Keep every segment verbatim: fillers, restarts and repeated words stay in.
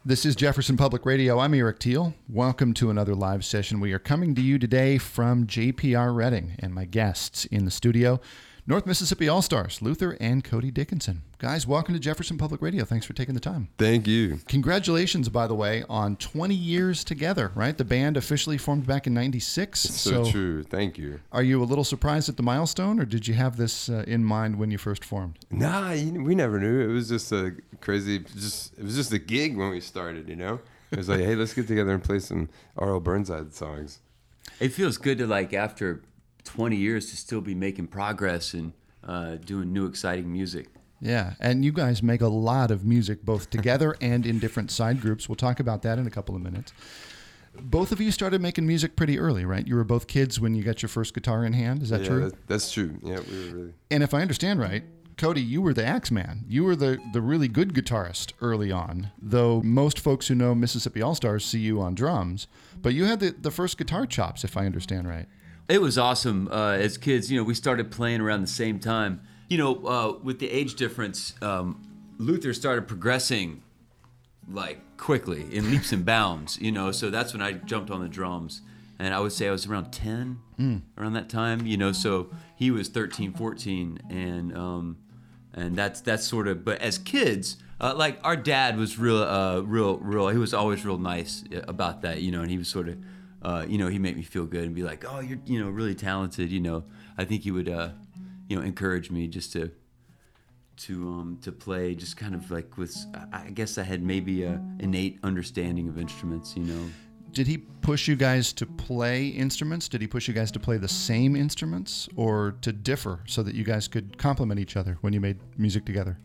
This is Jefferson Public Radio. I'm Eric Teal. Welcome to another live session. We are coming to you today from J P R Redding, and my guests in the studio, North Mississippi All-Stars, Luther and Cody Dickinson. Guys, welcome to Jefferson Public Radio. Thanks for taking the time. Thank you. Congratulations, by the way, on twenty years together, right? The band officially formed back in ninety-six. It's so, so true. Thank you. Are you a little surprised at the milestone, or did you have this uh, in mind when you first formed? Nah, we never knew. It was just a crazy, just it was just a gig when we started, you know? It was like, hey, let's get together and play some R L Burnside songs. It feels good to, like, after twenty years to still be making progress and uh, doing new exciting music. Yeah, and you guys make a lot of music both together and in different side groups. We'll talk about that in a couple of minutes. Both of you started making music pretty early, right? You were both kids when you got your first guitar in hand. Is that yeah, true? That, that's true. Yeah, we were really. And if I understand right, Cody, you were the axe man. You were the, the really good guitarist early on, though most folks who know Mississippi All-Stars see you on drums. But you had the, the first guitar chops, if I understand right. It was awesome. Uh, as kids, you know, we started playing around the same time. You know, uh, with the age difference, um, Luther started progressing like quickly in leaps and bounds, you know, so that's when I jumped on the drums. And I would say I was around ten, mm. around that time, you know, so he was thirteen, fourteen, and um, and that's that's sort of, but as kids, uh, like our dad was real, uh, real, real, he was always real nice about that, you know, and he was sort of, Uh, you know, he made me feel good and be like, oh, you're, you know, really talented. You know, I think he would, uh, you know, encourage me just to, to, um, to play just kind of like with, I guess I had maybe a innate understanding of instruments, you know. Did he push you guys to play instruments? Did he push you guys to play the same instruments or to differ so that you guys could complement each other when you made music together?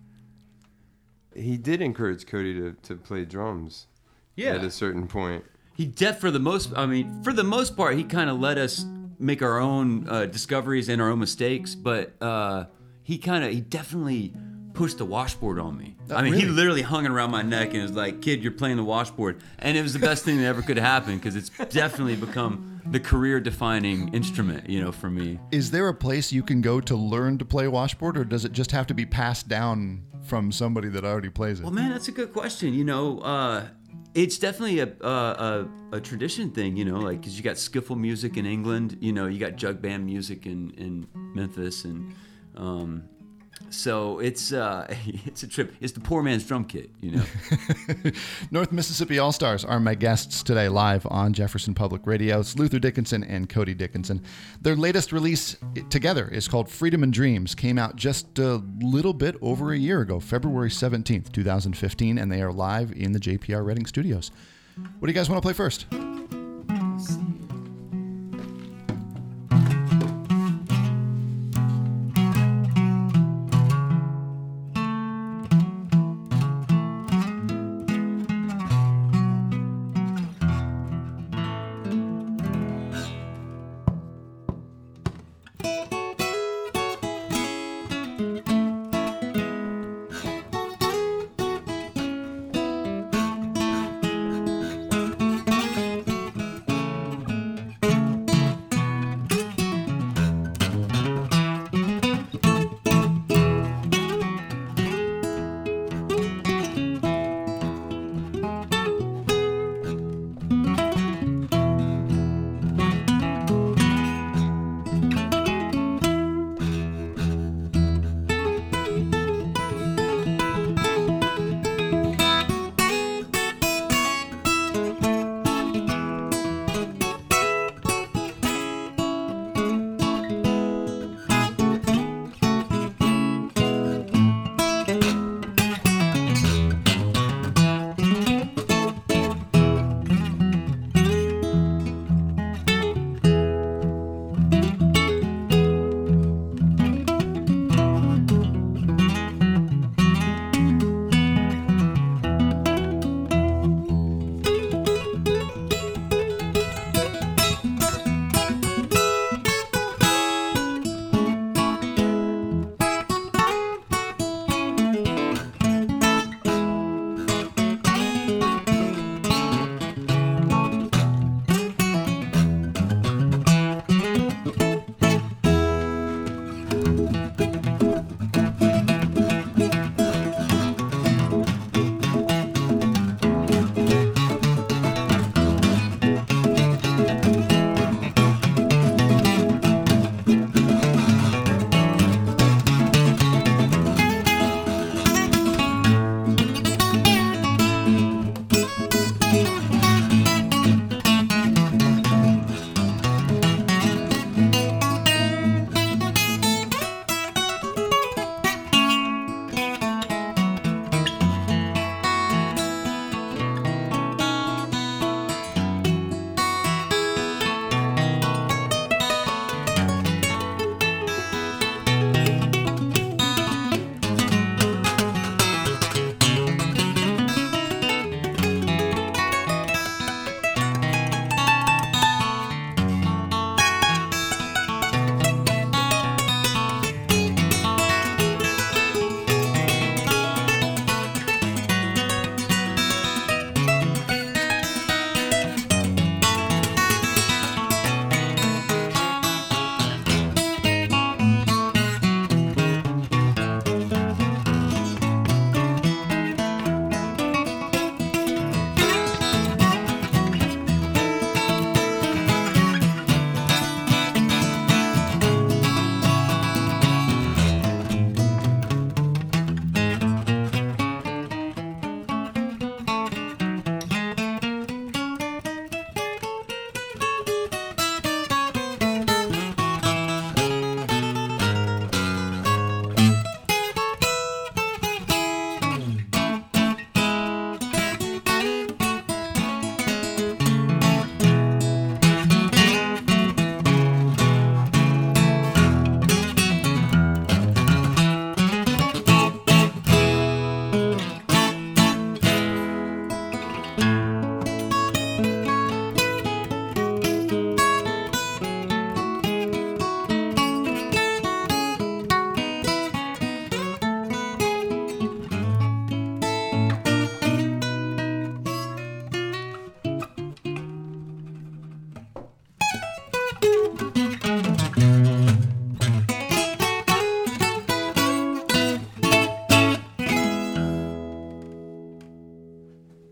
He did encourage Cody to, to play drums. Yeah. At a certain point. He def for the most, I mean, for the most part, he kind of let us make our own uh, discoveries and our own mistakes. But uh, he kind of, he definitely pushed the washboard on me. Uh, I mean, really? he literally hung it around my neck and was like, "Kid, you're playing the washboard," and it was the best thing that ever could happen because it's definitely become the career-defining instrument, you know, for me. Is there a place you can go to learn to play washboard, or does it just have to be passed down from somebody that already plays it? Well, man, that's a good question. You know. Uh, It's definitely a, a a tradition thing, you know, like, because you got skiffle music in England, you know, you got jug band music in, in Memphis, and um, so it's uh, it's a trip. It's the poor man's drum kit, you know. North Mississippi All-Stars are my guests today live on Jefferson Public Radio. It's Luther Dickinson and Cody Dickinson. Their latest release together is called Freedom and Dreams. Came out just a little bit over a year ago, February seventeenth, twenty fifteen, and they are live in the J P R Redding studios. What do you guys want to play first?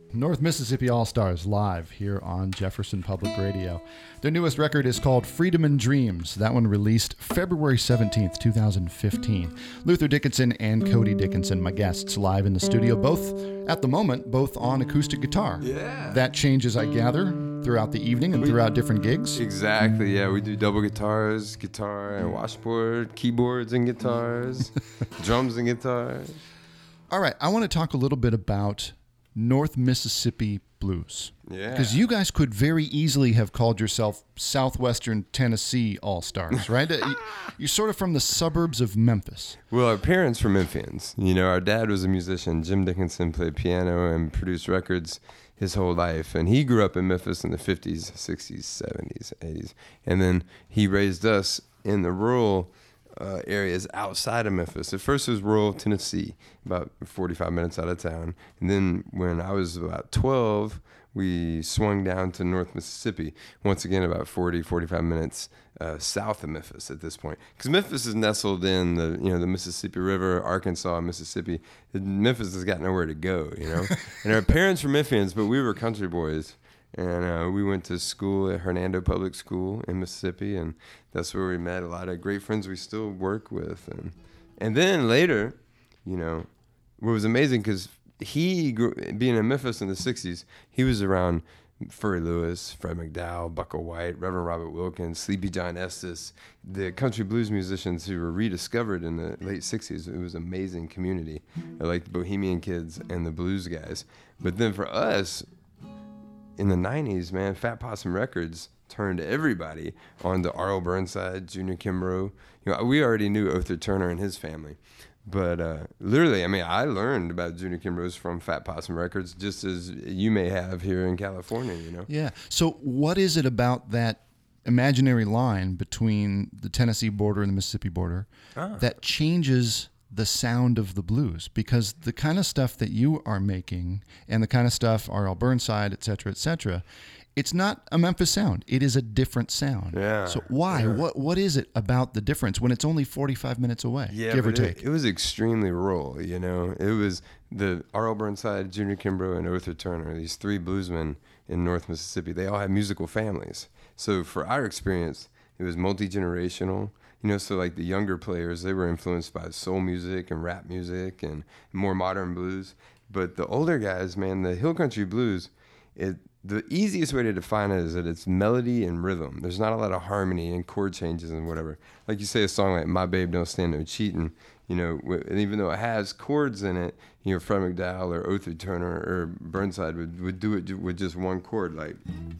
North Mississippi All-Stars live here on Jefferson Public Radio. Their newest record is called Freedom and Dreams. That one released February seventeenth, twenty fifteen. Luther Dickinson and Cody Dickinson, my guests, live in the studio, both, at the moment, both on acoustic guitar. Yeah. That changes, I gather, throughout the evening and throughout different gigs. Exactly, yeah. We do double guitars, guitar and washboard, keyboards and guitars, drums and guitars. All right, I want to talk a little bit about North Mississippi blues. Yeah. Because you guys could very easily have called yourself Southwestern Tennessee All-Stars, right? Uh, You're sort of from the suburbs of Memphis. Well, our parents were Memphians. You know, our dad was a musician. Jim Dickinson played piano and produced records his whole life. And he grew up in Memphis in the fifties, sixties, seventies, eighties. And then he raised us in the rural Uh, areas outside of Memphis. At first it was rural Tennessee, about forty-five minutes out of town. And then when I was about twelve, we swung down to North Mississippi, once again about forty, forty-five minutes uh, south of Memphis at this point. Because Memphis is nestled in the, you know, the Mississippi River, Arkansas, Mississippi. Memphis has got nowhere to go, you know. And our parents were Memphians, but we were country boys. And uh, we went to school at Hernando Public School in Mississippi, and that's where we met a lot of great friends we still work with. And and then later, you know, what was amazing, because he, grew, being in Memphis in the sixties, he was around Furry Lewis, Fred McDowell, Bucko White, Reverend Robert Wilkins, Sleepy John Estes, the country blues musicians who were rediscovered in the late sixties. It was an amazing community, like the Bohemian Kids and the blues guys. But then for us, in the nineties, man, Fat Possum Records turned everybody on to Arl Burnside, Junior Kimbrough. You know, we already knew Arthur Turner and his family. But uh, literally, I mean, I learned about Junior Kimbrough's from Fat Possum Records, just as you may have here in California, you know? Yeah. So what is it about that imaginary line between the Tennessee border and the Mississippi border ah. that changes the sound of the blues? Because the kind of stuff that you are making and the kind of stuff R L Burnside, et cetera, et cetera, it's not a Memphis sound. It is a different sound. Yeah. So why? Yeah. What What is it about the difference when it's only forty-five minutes away, yeah, give or it, take? It was extremely rural, you know. It was the R L Burnside, Junior Kimbrough, and Arthur Turner, these three bluesmen in North Mississippi. They all had musical families. So for our experience, it was multi-generational. You know, so like the younger players, they were influenced by soul music and rap music and more modern blues. But the older guys, man, the hill country blues, it the easiest way to define it is that it's melody and rhythm. There's not a lot of harmony and chord changes and whatever. Like you say a song like My Babe Don't Stand No Cheatin', you know, and even though it has chords in it, you know, Fred McDowell or Arthur Turner or Burnside would, would do it with just one chord, like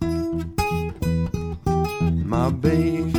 My babe,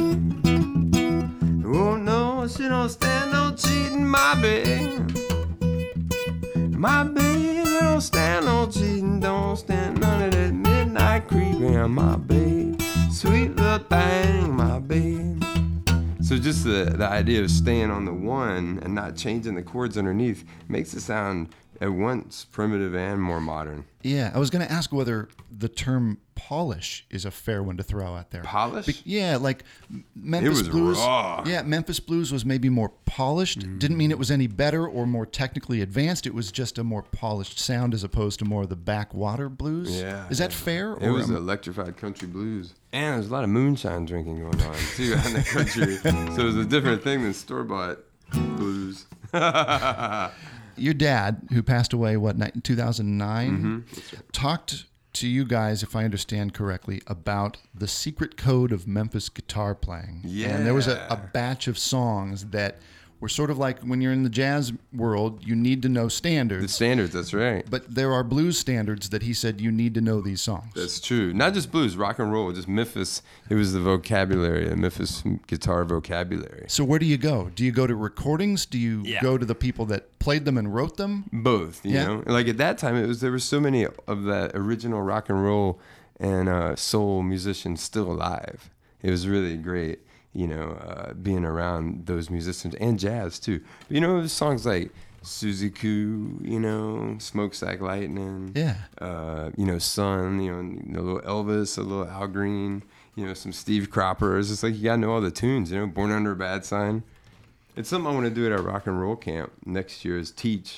oh no, she don't stand no cheating, my babe. My babe don't stand no cheating, don't stand none of that midnight creeping, my babe. Sweet little thing, my babe. So just the, the idea of staying on the one and not changing the chords underneath makes it sound at once primitive and more modern. Yeah, I was going to ask whether the term polish is a fair one to throw out there. Polish? Be- yeah, like Memphis it was blues. raw. Yeah, Memphis blues was maybe more polished. Mm. Didn't mean it was any better or more technically advanced. It was just a more polished sound as opposed to more of the backwater blues. Yeah. Is that fair? It or was am- electrified country blues. And there's a lot of moonshine drinking going on, too, out in the country. So it was a different thing than store-bought blues. Your dad, who passed away, what, in two thousand nine, Mm-hmm. Right. talked to you guys, if I understand correctly, about the secret code of Memphis guitar playing. Yeah. And there was a, a batch of songs that were sort of like when you're in the jazz world, you need to know standards. The standards, that's right. But there are blues standards that he said you need to know these songs. That's true. Not just blues, rock and roll, just Memphis. It was the vocabulary, the Memphis guitar vocabulary. So where do you go? Do you go to recordings? Do you Yeah. go to the people that played them and wrote them? Both, you Yeah. know. Like at that time, it was there were so many of that original rock and roll and uh, soul musicians still alive. It was really great, you know, uh, being around those musicians and jazz too. You know, songs like Suzy Q, you know, Smokestack Lightning, Yeah. uh, you know, Sun, you know, a little Elvis, a little Al Green, you know, some Steve Cropper. It's just like you gotta know all the tunes, you know. Born Under a Bad Sign. It's something I want to do at our rock and roll camp next year is teach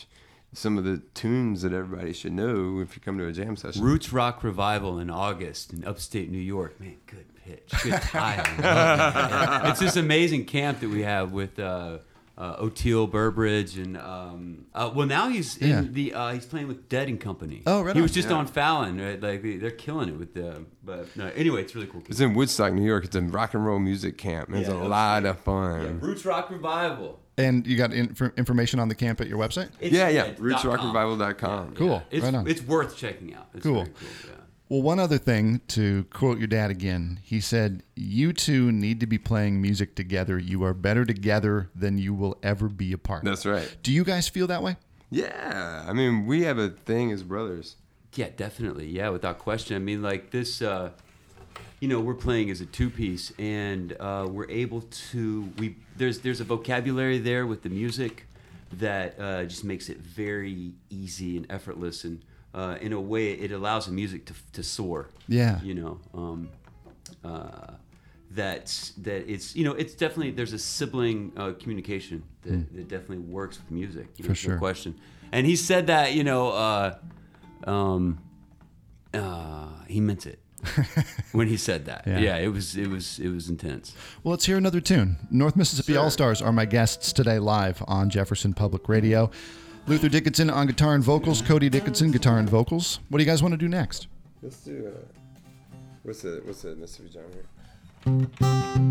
some of the tunes that everybody should know if you come to a jam session. Roots Rock Revival in August in upstate New York. Man, good pitch, good timing. Yeah. It's this amazing camp that we have with uh, uh, O'Teal Burbridge and um, uh, well, now he's in Yeah. the uh, he's playing with Dead and Company. Oh, right He on. was just Yeah. on Fallon. Right? Like they- they're killing it with the. But no, anyway, it's really cool. It's in Woodstock, New York. It's a rock and roll music camp. It's Yeah, a that's lot right. of fun. Yeah, Roots Rock Revival. And you got inf- information on the camp at your website? It's, Yeah, yeah. it's roots dot rock com. revival dot com. Cool. It's, Right on. it's worth checking out. It's Cool. very cool. Yeah. Well, one other thing, to quote your dad again, he said, "You two need to be playing music together. You are better together than you will ever be apart." That's right. Do you guys feel that way? Yeah. I mean, we have a thing as brothers. Yeah, definitely. Yeah, without question. I mean, like this, uh, you know, we're playing as a two-piece, and uh, we're able to. We there's there's a vocabulary there with the music that uh, just makes it very easy and effortless, and uh, in a way, it allows the music to to soar. Yeah. You know. Um, uh, that's that it's you know it's definitely there's a sibling uh, communication that, that definitely works with music. You know, For there's sure. no question. And he said that you know. Uh, Um, uh, he meant it when he said that. Yeah. Yeah. it was it was it was intense. Well, let's hear another tune. North Mississippi Sure. All-Stars are my guests today live on Jefferson Public Radio. Luther Dickinson on guitar and vocals, Cody Dickinson, guitar and vocals. What do you guys want to do next? Let's do uh, what's the what's the Mississippi genre?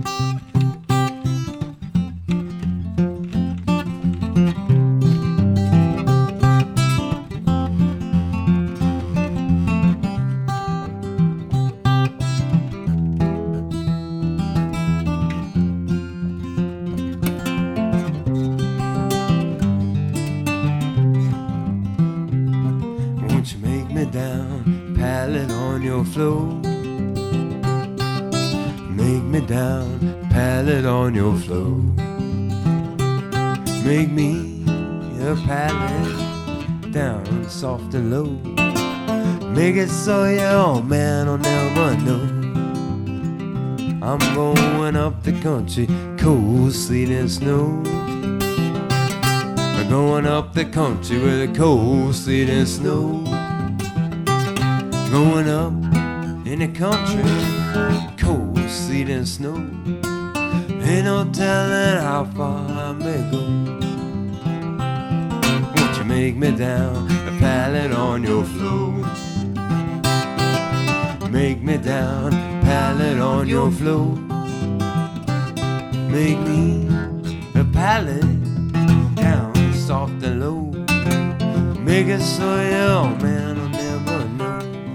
Won't you make me down, pallet on your floor? Make me down, pallet on your floor. Make me a pallet down soft and low. Make it so your old man will never know. I'm going up the country, cold, sleet and snow. I'm going up the country with a cold, sleet and snow. Going up in the country, cold, sleet and snow. Ain't no telling how far I may go. Won't you make me down, a pallet on your floor? Make me down, pallet on your floor. Make me a pallet down soft and low. Make it so your man will never know.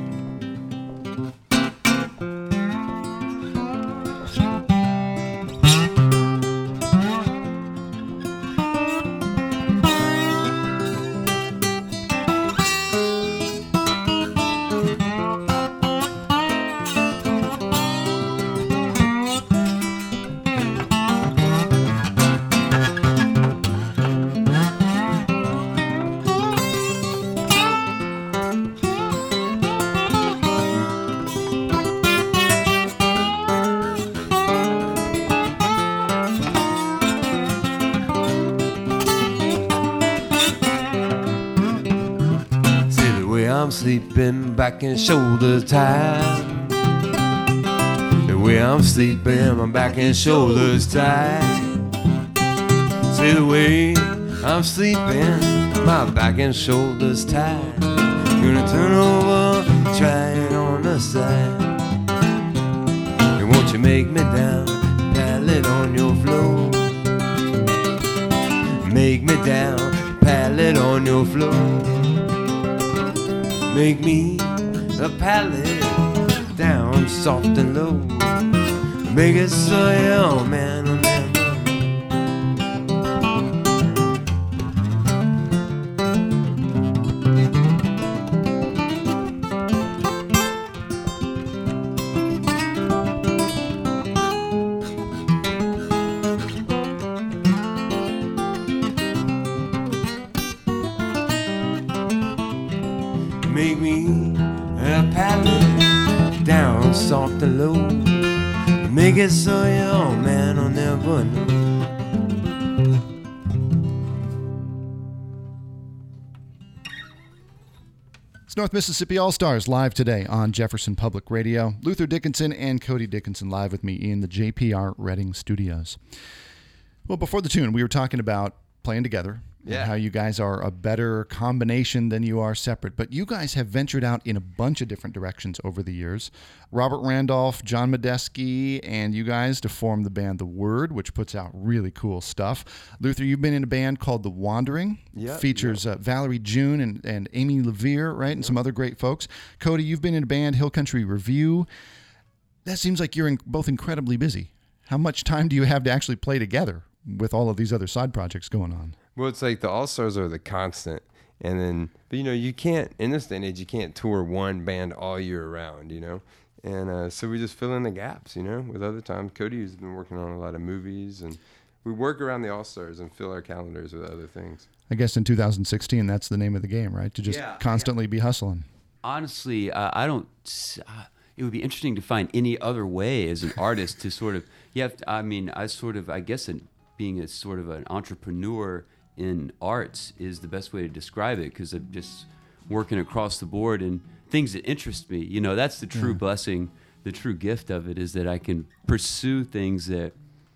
See the way I'm sleeping, back and shoulders tied. The way I'm sleeping, my back and shoulders tied. See the way I'm sleeping, my back and shoulders tied. Gonna turn over, try it on the side. And won't you make me down, pallet on your floor? Make me down, pallet on your floor. Make me a pallet down soft and low. Make it so your man will never make me a pallet down soft and low. Make it so your man will never know. It's North Mississippi All-Stars live today on Jefferson Public Radio. Luther Dickinson and Cody Dickinson live with me in the J P R Reading Studios. Well, before the tune, we were talking about playing together. Yeah. And how you guys are a better combination than you are separate. But you guys have ventured out in a bunch of different directions over the years. Robert Randolph, John Medeski, and you guys to form the band The Word, which puts out really cool stuff. Luther, you've been in a band called The Wandering. Yeah. Features Uh, Valerie June and, and Amy Levere, right? And Yep. some other great folks. Cody, you've been in a band, Hill Country Review. That seems like you're in, both incredibly busy. How much time do you have to actually play together with all of these other side projects going on? Well, it's like the All-Stars are the constant. And then, but you know, you can't, in this day and age, you can't tour one band all year round, you know? And uh, so we just fill in the gaps, you know, with other times. Cody has been working on a lot of movies, and we work around the All-Stars and fill our calendars with other things. I guess in two thousand sixteen, that's the name of the game, right? To just Yeah, constantly be hustling. Honestly, uh, I don't. Uh, it would be interesting to find any other way as an artist to sort of. You have. To, I mean, I sort of. I guess in being a sort of an entrepreneur in arts is the best way to describe it, because I'm just working across the board and things that interest me. You know, that's the true Yeah. blessing, the true gift of it is that I can pursue things that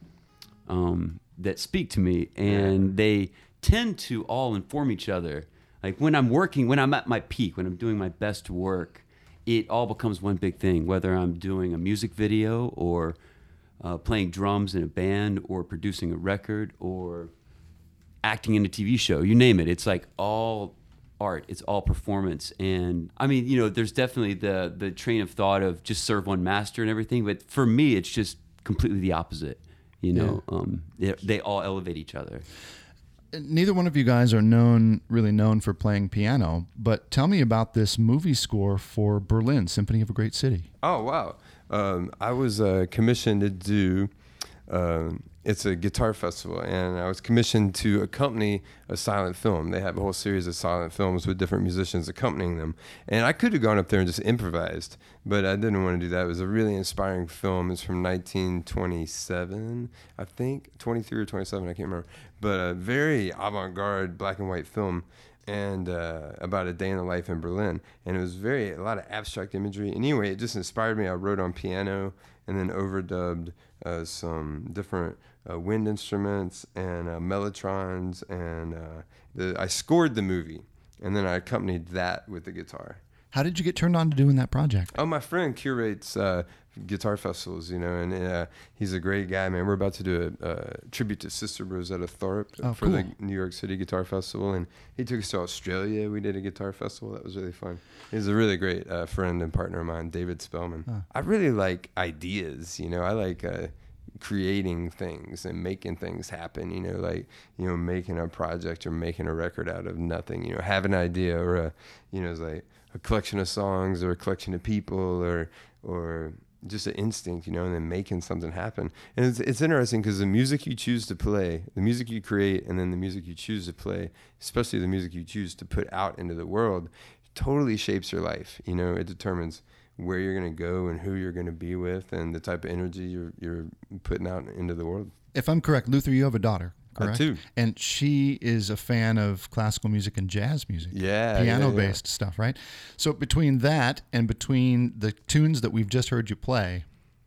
um, that speak to me, and they tend to all inform each other. Like when I'm working, when I'm at my peak, when I'm doing my best work, it all becomes one big thing, whether I'm doing a music video or uh, playing drums in a band or producing a record or acting in a T V show, you name it. It's like all art, it's all performance. And I mean, you know, there's definitely the the train of thought of just serve one master and everything, but for me, it's just completely the opposite. You know, yeah. um, they, they all elevate each other. Neither one of you guys are known, really known for playing piano, but tell me about this movie score for Berlin, Symphony of a Great City. Oh, wow. Um, I was uh, commissioned to do, uh, it's a guitar festival, and I was commissioned to accompany a silent film. They have a whole series of silent films with different musicians accompanying them. And I could have gone up there and just improvised, but I didn't want to do that. It was a really inspiring film. It's from nineteen twenty-seven, I think, twenty-three or twenty-seven, I can't remember. But a very avant-garde black and white film, and uh, about a day in the life in Berlin. And it was very, a lot of abstract imagery. Anyway, it just inspired me. I wrote on piano and then overdubbed uh, some different uh, wind instruments and uh, mellotrons. And uh, the, I scored the movie, and then I accompanied that with the guitar. How did you get turned on to doing that project? Oh, my friend curates uh, guitar festivals, you know, and uh, he's a great guy, man. We're about to do a, a tribute to Sister Rosetta Tharpe Oh, for cool. the New York City Guitar Festival, and he took us to Australia. We did a guitar festival. That was really fun. He's a really great uh, friend and partner of mine, David Spellman. Huh. I really like ideas, you know. I like uh, creating things and making things happen, you know, like, you know, making a project or making a record out of nothing, you know, have an idea or a, you know, it's like a collection of songs or a collection of people or, or just an instinct, you know, and then making something happen. And it's, it's interesting because the music you choose to play, the music you create, and then the music you choose to play, especially the music you choose to put out into the world, totally shapes your life. You know, it determines where you're going to go and who you're going to be with and the type of energy you're, you're putting out into the world. If I'm correct, Luther, you have a daughter, correct? I do. And she is a fan of classical music and jazz music. Yeah. Piano-based yeah, yeah. stuff, right? So between that and between the tunes that we've just heard you play,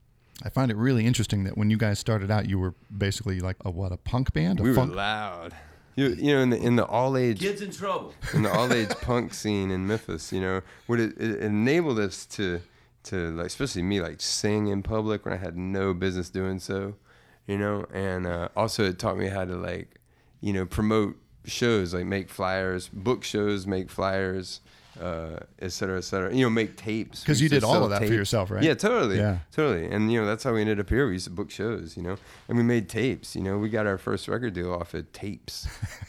I find it really interesting that when you guys started out, you were basically like a what, a punk band? A We funk? were loud. You, you know, in the in the all age Kids in trouble. in the all age punk scene in Memphis, you know, what it, it enabled us to to like, especially me, like sing in public when I had no business doing so, you know, and uh, also it taught me how to like, you know, promote shows, like make flyers, book shows, make flyers, uh, et cetera, et cetera. You know, make tapes. 'Cause We you used did to all sell of that for tapes. yourself, right? Yeah, totally. Yeah. Totally. And, you know, that's how we ended up here. We used to book shows, you know, and we made tapes. You know, we got our first record deal off of tapes.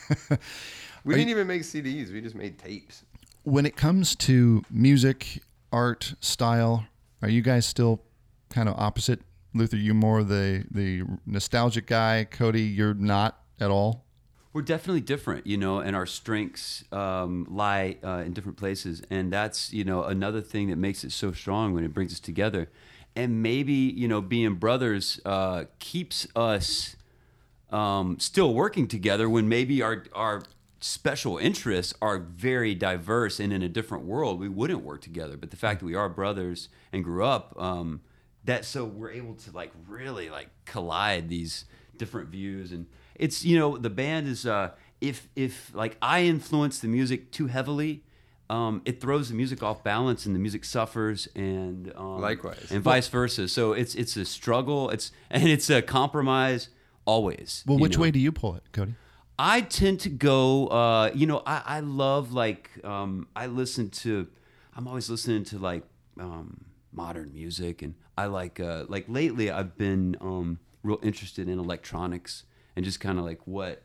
We Are didn't you- even make C Ds. We just made tapes. When it comes to music, art, style, are you guys still kind of opposite? Luther, you more the the nostalgic guy. Cody, you're not at all. We're definitely different, you know, and our strengths um, lie uh, in different places. And that's, you know, another thing that makes it so strong when it brings us together. And maybe, you know, being brothers uh, keeps us um, still working together when maybe our, our special interests are very diverse, and in a different world we wouldn't work together. But the fact that we are brothers and grew up, um, that so we're able to like really like collide these different views. And it's, you know, the band is uh, if if like I influence the music too heavily, um, it throws the music off balance and the music suffers, and um, Likewise. and vice versa. So it's it's a struggle. It's and it's a compromise always. Well, you which know? way do you pull it, Cody? I tend to go, uh, you know, I, I love like, um, I listen to, I'm always listening to like um, modern music, and I like, uh, like lately I've been um, real interested in electronics and just kind of like what,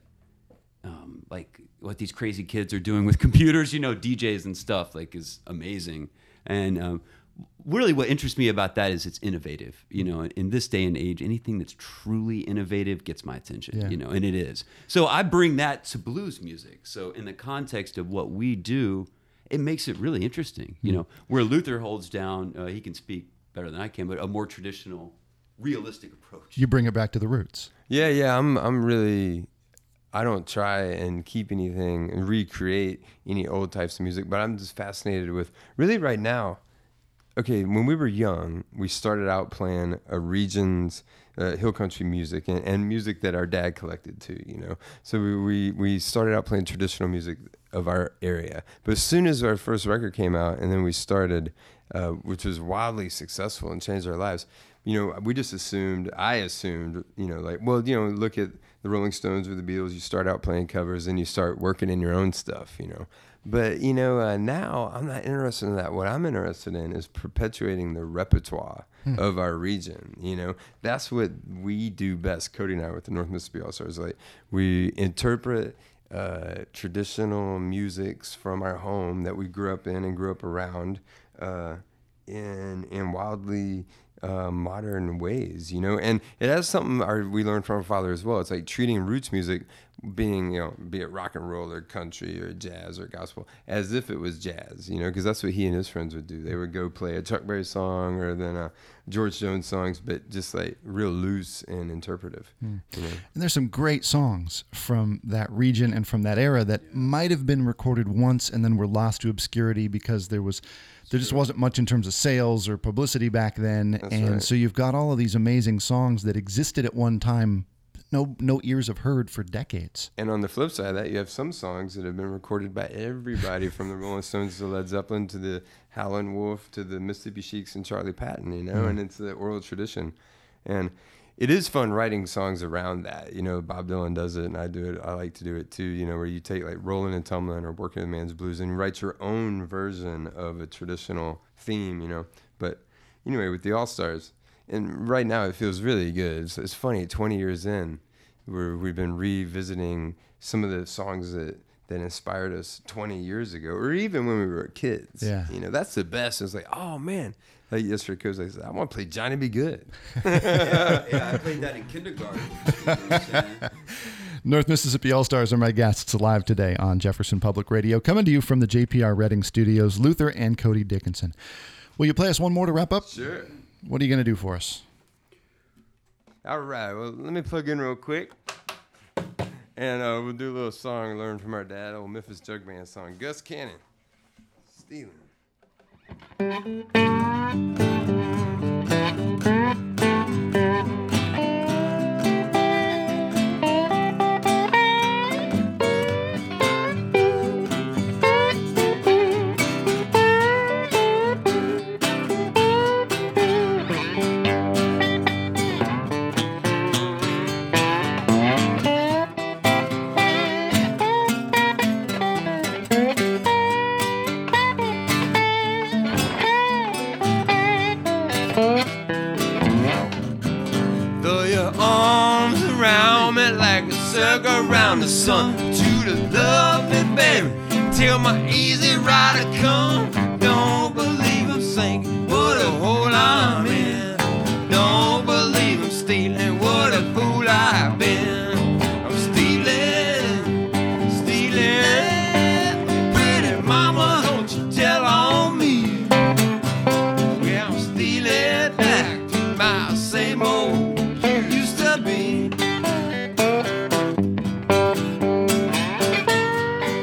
um, like what these crazy kids are doing with computers, you know, D Js and stuff like is amazing. And um, really what interests me about that is it's innovative. You know, in this day and age, anything that's truly innovative gets my attention, Yeah. you know, and it is. So I bring that to blues music. So in the context of what we do, it makes it really interesting. You know, where Luther holds down, uh, he can speak better than I can, but a more traditional, realistic approach. You bring it back to the roots. Yeah, yeah. I'm I'm really I don't try and keep anything and recreate any old types of music, but I'm just fascinated with really right now. Okay, when we were young, we started out playing a region's uh, hill country music and, and music that our dad collected too, you know. So we, we we started out playing traditional music of our area. But as soon as our first record came out, and then we started, uh, which was wildly successful and changed our lives, you know, we just assumed, I assumed, you know, like, well, you know, look at the Rolling Stones or the Beatles, you start out playing covers and you start working in your own stuff, you know. But, you know, uh, now I'm not interested in that. What I'm interested in is perpetuating the repertoire hmm. of our region, you know. That's what we do best, Cody and I, with the North Mississippi All-Stars. Like, we interpret uh, traditional musics from our home that we grew up in and grew up around uh, in in wildly uh, modern ways, you know. And it has something our, we learned from our father as well. It's like treating roots music, being, you know, be it rock and roll or country or jazz or gospel, as if it was jazz, you know, because that's what he and his friends would do. They would go play a Chuck Berry song or then a George Jones songs, but just like real loose and interpretive. Mm. You know? And there's some great songs from that region and from that era that might have been recorded once and then were lost to obscurity because there was there just wasn't much in terms of sales or publicity back then. That's and right. So you've got all of these amazing songs that existed at one time no no ears have heard for decades. And on the flip side of that, you have some songs that have been recorded by everybody from the Rolling Stones to Led Zeppelin to the Howlin' Wolf to the Mississippi Sheiks and Charlie Patton, you know, mm. and it's the oral tradition. And it is fun writing songs around that. You know, Bob Dylan does it, and I do it. I like to do it too, you know, where you take like Rollin' and Tumblin' or Working the Man's Blues and write your own version of a traditional theme, you know. But anyway, with the All-Stars, and right now it feels really good. It's, it's funny, twenty years in, where we've been revisiting some of the songs that, that inspired us twenty years ago, or even when we were kids. Yeah. You know, that's the best. It's like, oh man, like yesterday, Coach, like, I want to play Johnny Be Good. yeah, yeah, I played that in kindergarten. North Mississippi All-Stars are my guests live today on Jefferson Public Radio, coming to you from the J P R Reading Studios, Luther and Cody Dickinson. Will you play us one more to wrap up? Sure. What are you going to do for us? All right. Well, let me plug in real quick. And uh, we'll do a little song learned from our dad, old Memphis Jug Band song, Gus Cannon, Stealing. Around the sun to the love me, baby, till my easy rider come. Don't believe I'm sinking, what a hole I'm in. Don't believe I'm stealing, what a fool I've been. I'm stealing, stealing. Pretty mama, don't you tell on me. Yeah, I'm stealing back to my same old you used to be.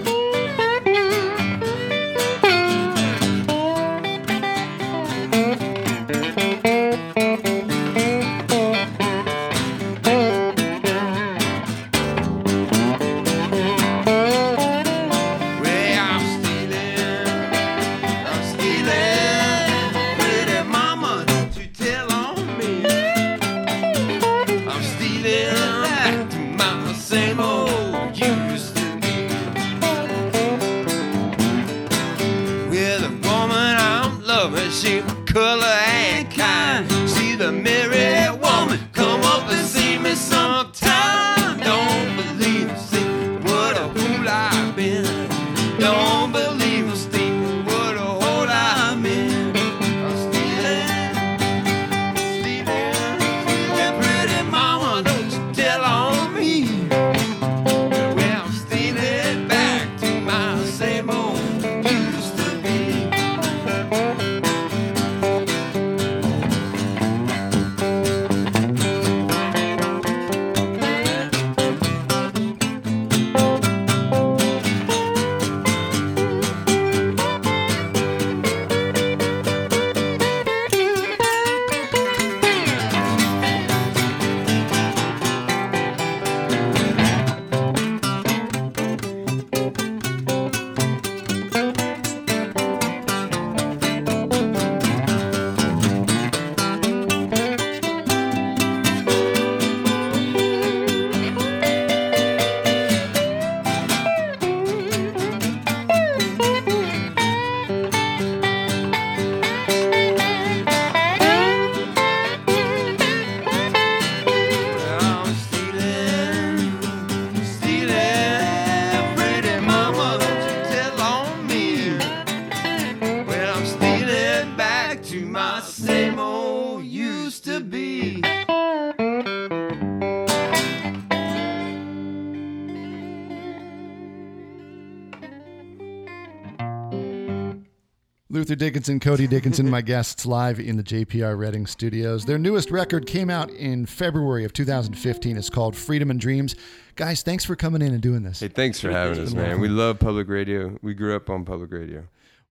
Luther Dickinson, Cody Dickinson, my guests live in the J P R Reading studios. Their newest record came out in February of two thousand fifteen. It's called Freedom and Dreams. Guys, thanks for coming in and doing this. Hey, thanks for having us, man. We love public radio. We grew up on public radio.